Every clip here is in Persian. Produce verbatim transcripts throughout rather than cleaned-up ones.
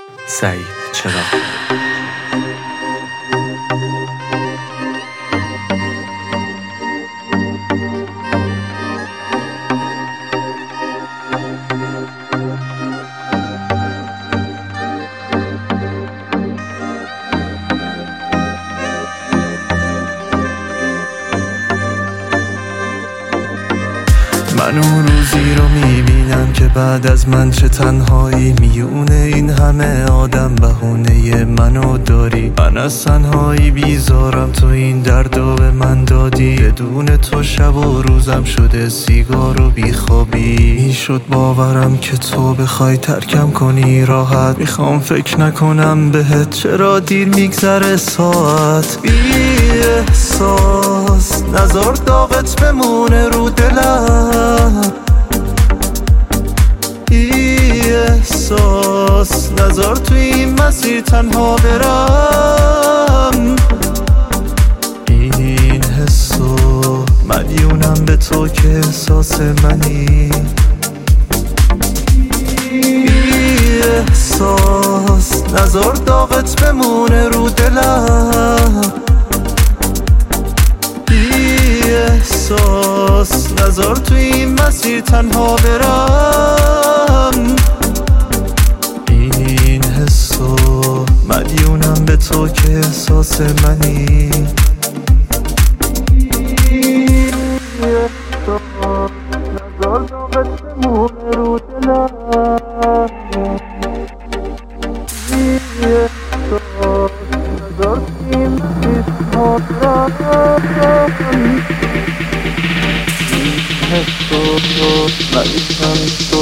سعید چراغ. من اون روزی رو میبینم که بعد از من چه تنهایی میونه این همه آدم بهونه منو داری. من از تنهایی بیزارم، تو این دردو به من دادی. بدون تو شب و روزم شده سیگار و بیخوابی. میشد باورم که تو بخوای ترکم کنی راحت. میخوام فکر نکنم بهت، چرا دیر میگذره ساعت. بی احساس نزار داغت بمونه رو دلم. بی احساس نزار توی این مسیر تنها برم. این حسو مدیونم به تو که احساس منی. بی احساس نزار داغت بمونه رو دلم. احساس نزار توی این مسیر تنها برم. این حسو مدیونم به تو که احساس منی. نزار داغت بمونه رو دلم. نزار توی این مسیر تنها برم. Esto la tanto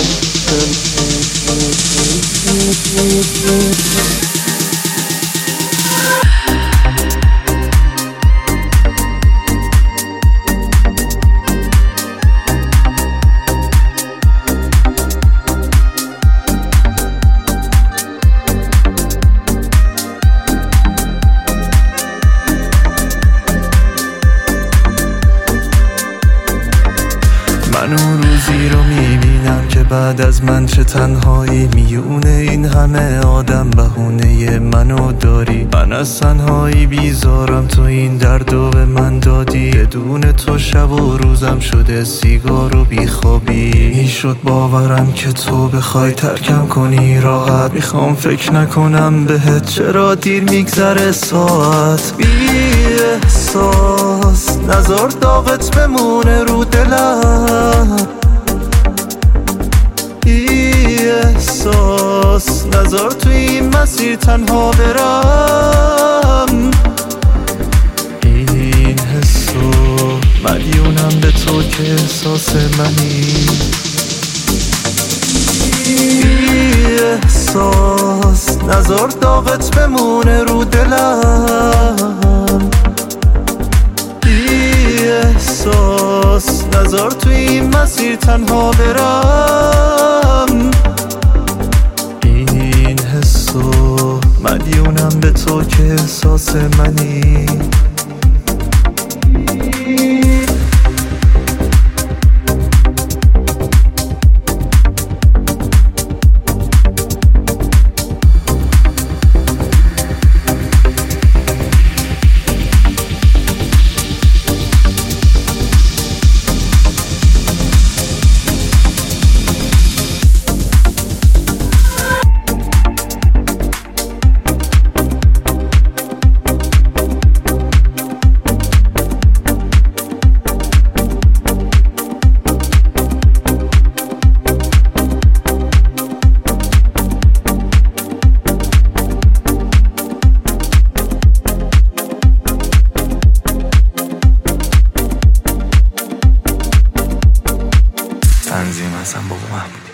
من اون روزی رو میبینم که بعد از من چه تنهایی میونه این همه آدم بهونه منو داری. من از تنهایی بیزارم، تو این دردو به من دادی. بدون تو شب و روزم شده سیگار و بیخوابی. میشد باورم که تو بخوای ترکم کنی راحت. میخوام فکر نکنم بهت، چرا دیر میگذره ساعت. بی احساس نزار داغت بمونه رو دلم. بی احساس نزار توی این مسیر تنها برم. این حسو مدیونم به تو که احساس منی. بی احساس نزار داغت بمونه رو دلم. احساس نزار توی این مسیر تنها برم. این حسو مدیونم به تو که احساس منی. تنظیم حسن بابا محمودی.